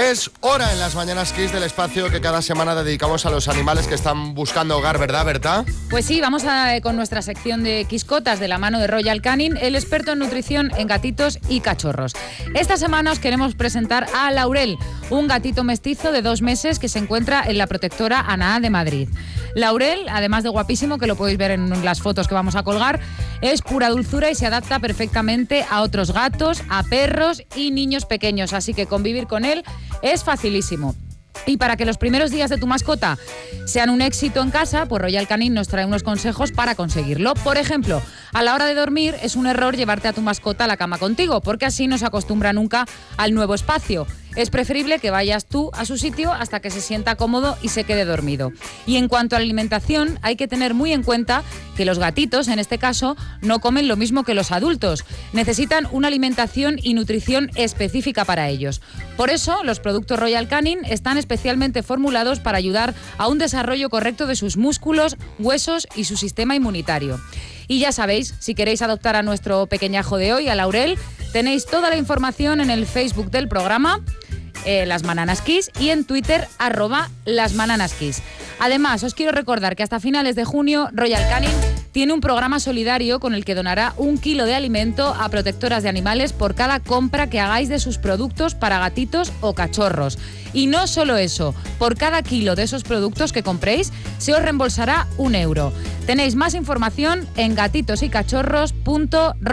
Es hora en las Mañanas Kiss del espacio que cada semana dedicamos a los animales que están buscando hogar, ¿verdad, Berta? Pues sí, vamos con nuestra sección de Quiscotas de la mano de Royal Canin, el experto en nutrición en gatitos y cachorros. Esta semana os queremos presentar a Laurel, un gatito mestizo de 2 meses que se encuentra en la protectora Anaá de Madrid. Laurel, además de guapísimo, que lo podéis ver en las fotos que vamos a colgar, es pura dulzura y se adapta perfectamente a otros gatos, a perros y niños pequeños, así que convivir con él es facilísimo. Y para que los primeros días de tu mascota sean un éxito en casa, pues Royal Canin nos trae unos consejos para conseguirlo. Por ejemplo, a la hora de dormir es un error llevarte a tu mascota a la cama contigo, porque así no se acostumbra nunca al nuevo espacio. Es preferible que vayas tú a su sitio hasta que se sienta cómodo y se quede dormido. Y en cuanto a la alimentación, hay que tener muy en cuenta que los gatitos, en este caso, no comen lo mismo que los adultos. Necesitan una alimentación y nutrición específica para ellos. Por eso, los productos Royal Canin están especialmente formulados para ayudar a un desarrollo correcto de sus músculos, huesos y su sistema inmunitario. Y ya sabéis, si queréis adoptar a nuestro pequeñajo de hoy, a Laurel, tenéis toda la información en el Facebook del programa, Las Bananas Kiss, y en Twitter, @LasBananasKiss. Además, os quiero recordar que hasta finales de junio, Royal Canin tiene un programa solidario con el que donará 1 kilo de alimento a protectoras de animales por cada compra que hagáis de sus productos para gatitos o cachorros. Y no solo eso, por cada kilo de esos productos que compréis, se os reembolsará 1 euro. Tenéis más información en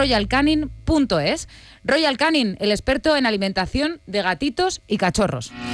gatitosycachorros.royalcanin.es. Royal Canin, el experto en alimentación de gatitos y cachorros.